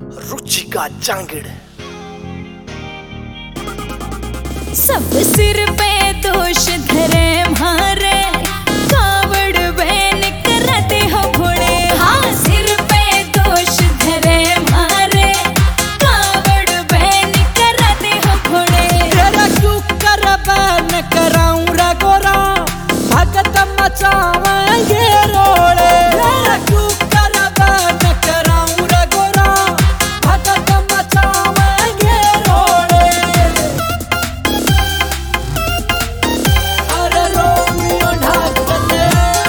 रुचिका जांगिड़। सब सिर पे दोष धरे मारे, कावड़ बहन करते हो घोड़े। हाँ, सिर पे दोष धरे मारे, कावड़ बहन करते हो घोड़े। तेरा क्यों कर बहन कराऊं रगोरा, भगत मचावेंगे रोड़े। तेरा क्यों कर बहन कराऊं रगोरा, भगत मचावेंगे रोड़े। अरे रोमियो ढाकले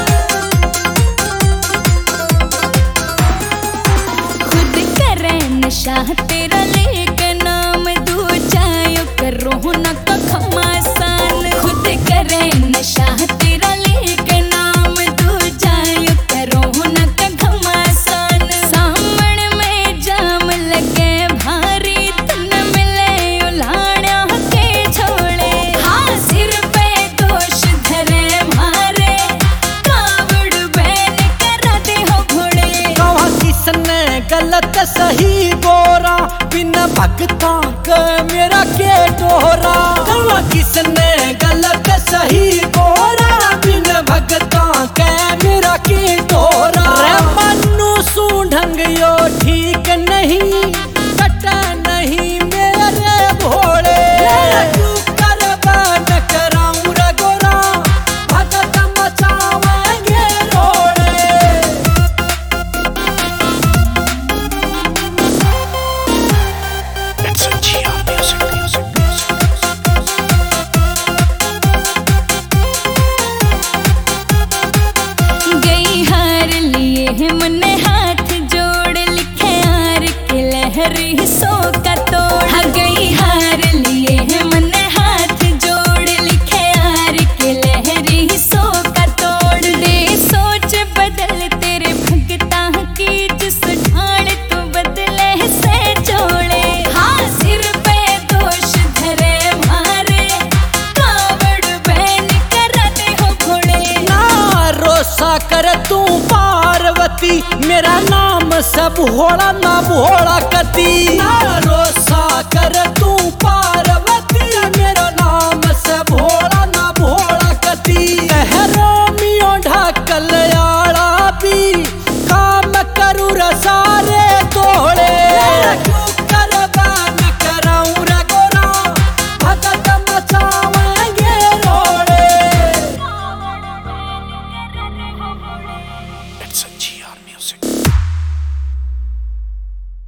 खुद करे नशा तेरा लेके नाम दू जायो करो न कखमा सान। खुद करे नशा तेरा लेके नाम दू जायो करो न कखमा सान। सामने में जाम लगे भारी, तन मिले उलाड़ा के छोड़े। हाँ, सिर पे दोष धरे मारे, कावड़ बहन करते हो घोड़े। कहा किसने गलत सही गोरा, बिन भगता के मेरा के डोरा। कहा किसने गलत सही गोरा, बिन भगता के मेरा के डोरा। रे मनु सू ढंग यो ठीक नहीं, कट नहीं मेरे भोले। तू कर बन कराऊं रे गोरा, भगत मचावेंगे रोड़े। It's a Gia music. गई हार लिए है मन हाथ जोड़, लिखे हार के लहरी सो का तोड़। हाँ, गई हार लिए है मन हाथ जोड़, लिखे हार के लहरी सो का तोड़। दे सोच बदल तेरे भगता की, जिस ढाल तू बदले से जोड़े। हाँ, सिर पे दोष धरे मारे, कावड़ बहन करते हो घोड़े। ना रोसा कर तू पार्वती, मेरा नाम सब होड़ा ना भोड़ा कती। ना रोसा कर तू पार्वती, मेरा नाम सब होड़ा ना भोड़ा कती। रोमियो ढाकल आड़ा भी काम करू रसा